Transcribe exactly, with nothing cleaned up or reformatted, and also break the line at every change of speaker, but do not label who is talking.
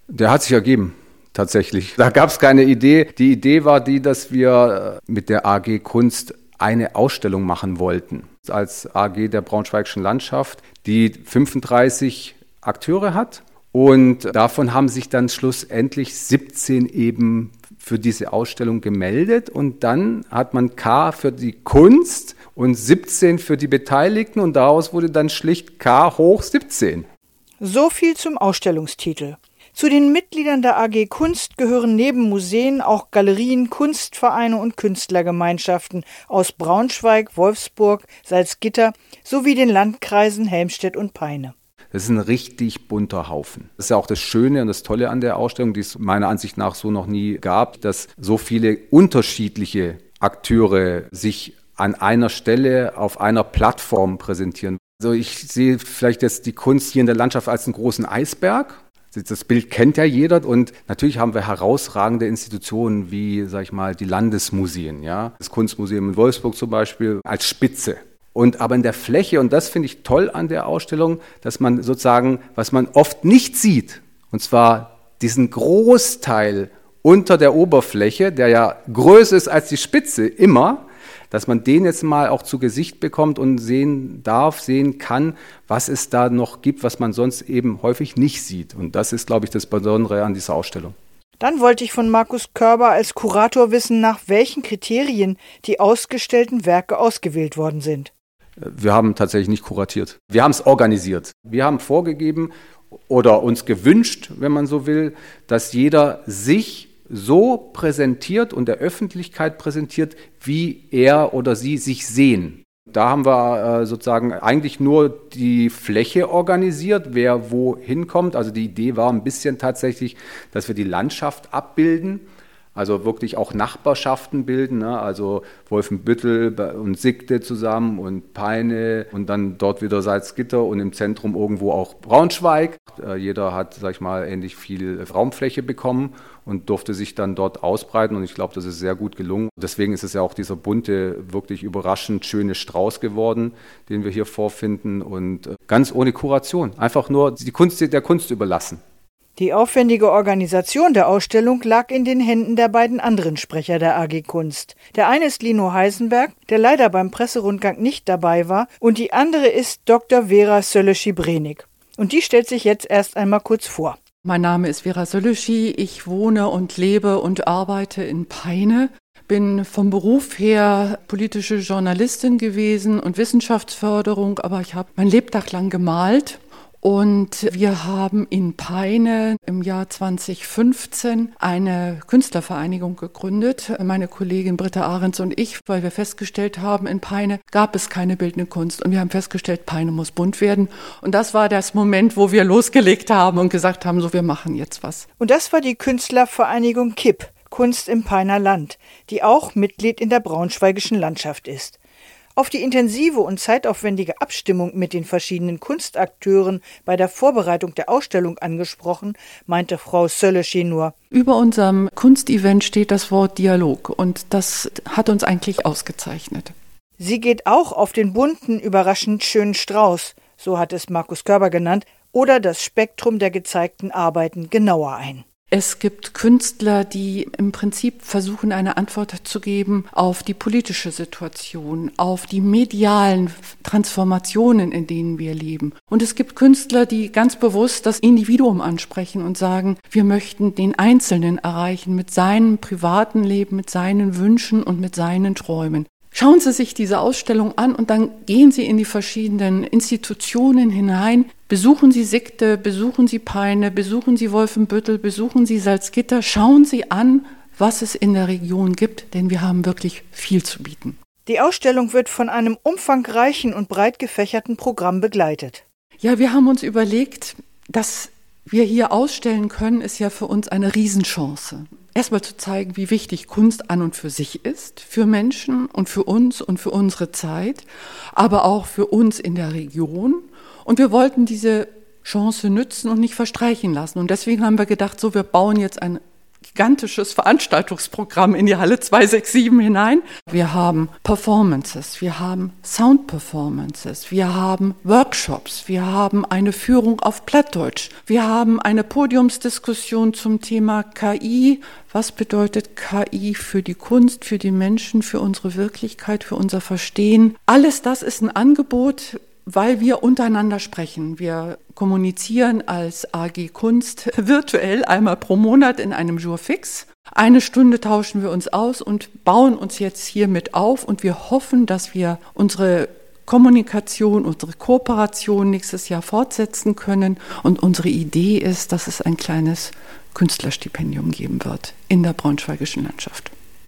Der hat sich ergeben, tatsächlich. Da gab es keine Idee. Die Idee war die, dass wir mit der A G Kunst eine Ausstellung machen wollten. Als A G der Braunschweigischen Landschaft, die fünfunddreißig Akteure hat. Und davon haben sich dann schlussendlich siebzehn eben für diese Ausstellung gemeldet. Und dann hat man K für die Kunst und siebzehn für die Beteiligten. Und daraus wurde dann schlicht K hoch siebzehn.
So viel zum Ausstellungstitel. Zu den Mitgliedern der A G Kunst gehören neben Museen auch Galerien, Kunstvereine und Künstlergemeinschaften aus Braunschweig, Wolfsburg, Salzgitter sowie den Landkreisen Helmstedt und Peine.
Das ist ein richtig bunter Haufen. Das ist ja auch das Schöne und das Tolle an der Ausstellung, die es meiner Ansicht nach so noch nie gab, dass so viele unterschiedliche Akteure sich an einer Stelle auf einer Plattform präsentieren. Also ich sehe vielleicht jetzt die Kunst hier in der Landschaft als einen großen Eisberg. Das Bild kennt ja jeder und natürlich haben wir herausragende Institutionen wie, sag ich mal, die Landesmuseen, ja, das Kunstmuseum in Wolfsburg zum Beispiel als Spitze. Und aber in der Fläche, und das finde ich toll an der Ausstellung, dass man sozusagen, was man oft nicht sieht, und zwar diesen Großteil unter der Oberfläche, der ja größer ist als die Spitze, immer, dass man den jetzt mal auch zu Gesicht bekommt und sehen darf, sehen kann, was es da noch gibt, was man sonst eben häufig nicht sieht. Und das ist, glaube ich, das Besondere an dieser Ausstellung.
Dann wollte ich von Markus Körber als Kurator wissen, nach welchen Kriterien die ausgestellten Werke ausgewählt worden sind.
Wir haben tatsächlich nicht kuratiert. Wir haben es organisiert. Wir haben vorgegeben oder uns gewünscht, wenn man so will, dass jeder sich so präsentiert und der Öffentlichkeit präsentiert, wie er oder sie sich sehen. Da haben wir äh, sozusagen eigentlich nur die Fläche organisiert, wer wo hinkommt. Also die Idee war ein bisschen tatsächlich, dass wir die Landschaft abbilden, also wirklich auch Nachbarschaften bilden, ne? Also Wolfenbüttel und Siegte zusammen und Peine und dann dort wieder Salzgitter und im Zentrum irgendwo auch Braunschweig. Äh, jeder hat, sag ich mal, ähnlich viel Raumfläche bekommen und durfte sich dann dort ausbreiten und ich glaube, das ist sehr gut gelungen. Deswegen ist es ja auch dieser bunte, wirklich überraschend schöne Strauß geworden, den wir hier vorfinden und ganz ohne Kuration, einfach nur die Kunst der Kunst überlassen.
Die aufwendige Organisation der Ausstellung lag in den Händen der beiden anderen Sprecher der A G Kunst. Der eine ist Lino Heisenberg, der leider beim Presserundgang nicht dabei war, und die andere ist Doktor Vera Sölöschi-Brenig. Und die stellt sich jetzt erst einmal kurz vor.
Mein Name ist Vera Sölöschi, ich wohne und lebe und arbeite in Peine. Bin vom Beruf her politische Journalistin gewesen und Wissenschaftsförderung, aber ich habe mein Lebtag lang gemalt. Und wir haben in Peine im Jahr zwanzig fünfzehn eine Künstlervereinigung gegründet, meine Kollegin Britta Ahrens und ich, weil wir festgestellt haben, in Peine gab es keine bildende Kunst. Und wir haben festgestellt, Peine muss bunt werden. Und das war das Moment, wo wir losgelegt haben und gesagt haben, so, wir machen jetzt was.
Und das war die Künstlervereinigung K I P, Kunst im Peiner Land, die auch Mitglied in der Braunschweigischen Landschaft ist. Auf die intensive und zeitaufwendige Abstimmung mit den verschiedenen Kunstakteuren bei der Vorbereitung der Ausstellung angesprochen, meinte Frau Sölöschi nur:
Über unserem Kunstevent steht das Wort Dialog und das hat uns eigentlich ausgezeichnet.
Sie geht auch auf den bunten, überraschend schönen Strauß, so hat es Markus Körber genannt, oder das Spektrum der gezeigten Arbeiten genauer ein.
Es gibt Künstler, die im Prinzip versuchen, eine Antwort zu geben auf die politische Situation, auf die medialen Transformationen, in denen wir leben. Und es gibt Künstler, die ganz bewusst das Individuum ansprechen und sagen, wir möchten den Einzelnen erreichen mit seinem privaten Leben, mit seinen Wünschen und mit seinen Träumen. Schauen Sie sich diese Ausstellung an und dann gehen Sie in die verschiedenen Institutionen hinein. Besuchen Sie Siegte, besuchen Sie Peine, besuchen Sie Wolfenbüttel, besuchen Sie Salzgitter. Schauen Sie an, was es in der Region gibt, denn wir haben wirklich viel zu bieten.
Die Ausstellung wird von einem umfangreichen und breit gefächerten Programm begleitet.
Ja, wir haben uns überlegt, dass wir hier ausstellen können, ist ja für uns eine Riesenchance. Erstmal zu zeigen, wie wichtig Kunst an und für sich ist, für Menschen und für uns und für unsere Zeit, aber auch für uns in der Region. Und wir wollten diese Chance nützen und nicht verstreichen lassen. Und deswegen haben wir gedacht, so, wir bauen jetzt ein gigantisches Veranstaltungsprogramm in die Halle zwei sechs sieben hinein. Wir haben Performances, wir haben Sound-Performances, wir haben Workshops, wir haben eine Führung auf Plattdeutsch, wir haben eine Podiumsdiskussion zum Thema K I. Was bedeutet K I für die Kunst, für die Menschen, für unsere Wirklichkeit, für unser Verstehen? Alles das ist ein Angebot, weil wir untereinander sprechen. Wir kommunizieren als A G Kunst virtuell einmal pro Monat in einem Jour fix. Eine Stunde tauschen wir uns aus und bauen uns jetzt hiermit auf. Und wir hoffen, dass wir unsere Kommunikation, unsere Kooperation nächstes Jahr fortsetzen können. Und unsere Idee ist, dass es ein kleines Künstlerstipendium geben wird in der braunschweigischen Landschaft.